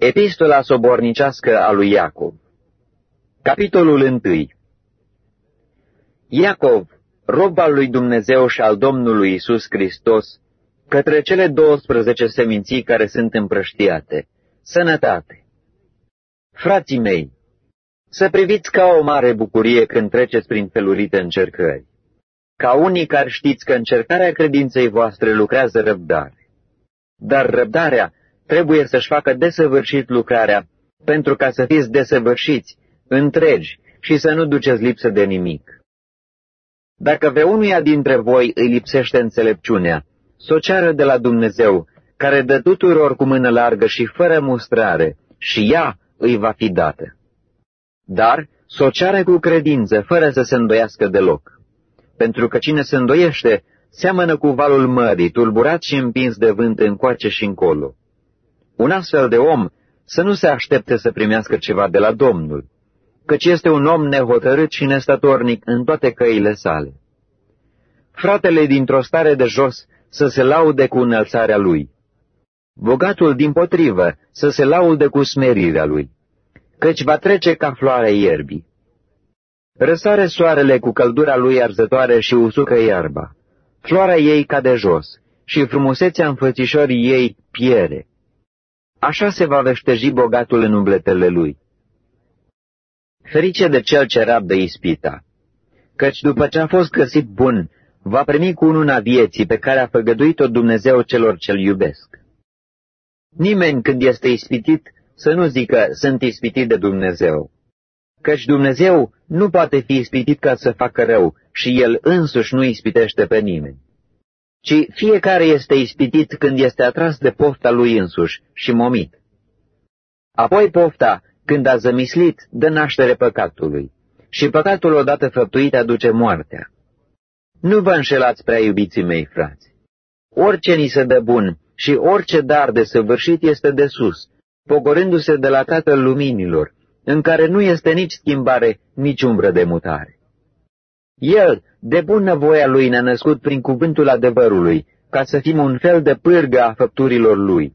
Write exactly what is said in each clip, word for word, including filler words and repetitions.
Epistola sobornicească a lui Iacov. Capitolul unu. Iacov, rob al lui Dumnezeu și al Domnului Iisus Hristos, către cele douăsprezece seminții care sunt împrăștiate, sănătate. Frații mei, să priviți ca o mare bucurie când treceți prin felurite încercări, ca unii care știți că încercarea credinței voastre lucrează răbdare. Dar răbdarea trebuie să-și facă desăvârșit lucrarea, pentru ca să fiți desăvârșiți, întregi și să nu duceți lipsă de nimic. Dacă vreunuia dintre voi îi lipsește înțelepciunea, s-o ceară de la Dumnezeu, care dă tuturor cu mână largă și fără mustrare, și ea îi va fi dată. Dar s-o ceară cu credință, fără să se îndoiască deloc. Pentru că cine se îndoiește, seamănă cu valul mării, tulburat și împins de vânt încoace și încolo. Un astfel de om să nu se aștepte să primească ceva de la Domnul, căci este un om nehotărât și nestatornic în toate căile sale. Fratele dintr-o stare de jos să se laude cu înălțarea lui, bogatul dimpotrivă să se laude cu smerirea lui, căci va trece ca floarea ierbii. Răsare soarele cu căldura lui arzătoare și usucă iarba, floarea ei cade jos și frumusețea înfățișorii ei piere. Așa se va veșteji bogatul în umbletele lui. Ferice de cel ce rabdă ispita, căci după ce a fost găsit bun, va primi cununa vieții pe care a făgăduit-o Dumnezeu celor ce-L iubesc. Nimeni când este ispitit să nu zică, sunt ispitit de Dumnezeu, căci Dumnezeu nu poate fi ispitit ca să facă rău și El însuși nu ispitește pe nimeni, ci fiecare este ispitit când este atras de pofta lui însuși și momit. Apoi pofta, când a zămislit, dă naștere păcatului, și păcatul odată făptuit aduce moartea. Nu vă înșelați, prea iubiții mei frați. Orice ni se dă bun și orice dar de săvârșit este de sus, pogorându-se de la Tatăl Luminilor, în care nu este nici schimbare, nici umbră de mutare. El, de bunăvoia Lui, ne-a născut prin cuvântul adevărului, ca să fim un fel de pârgă a făpturilor Lui.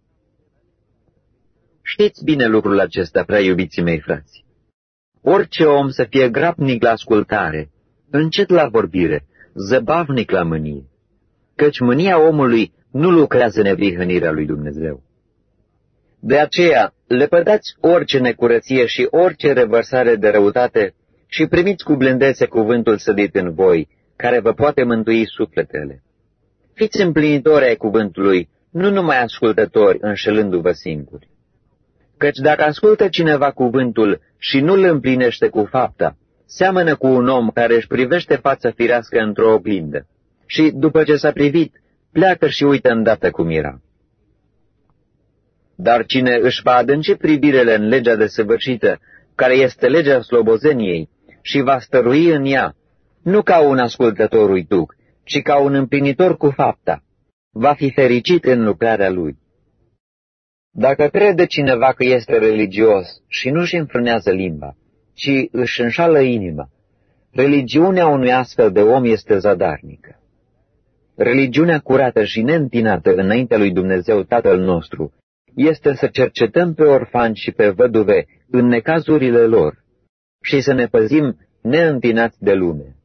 Știți bine lucrul acesta, prea iubiții mei frați. Orice om să fie grabnic la ascultare, încet la vorbire, zăbavnic la mânie, căci mânia omului nu lucrează neprihănirea lui Dumnezeu. De aceea, lepădați orice necurăție și orice revărsare de răutate și primiți cu blândețe cuvântul sădit în voi, care vă poate mântui sufletele. Fiți împlinitori ai cuvântului, nu numai ascultători, înșelându-vă singuri. Căci dacă ascultă cineva cuvântul și nu îl împlinește cu fapta, seamănă cu un om care își privește fața firească într-o oglindă și, după ce s-a privit, pleacă și uită îndată cum era. Dar cine își va adânci privirele în legea desăvârșită, care este legea slobozeniei, și va stărui în ea, nu ca un ascultător uituc, ci ca un împlinitor cu fapta, va fi fericit în lucrarea lui. Dacă crede cineva că este religios și nu își înfrânează limba, ci își înșală inima, religiunea unui astfel de om este zadarnică. Religiunea curată și neîntinată înaintea lui Dumnezeu Tatăl nostru este să cercetăm pe orfani și pe văduve în necazurile lor și să ne păzim neîntinați de lume.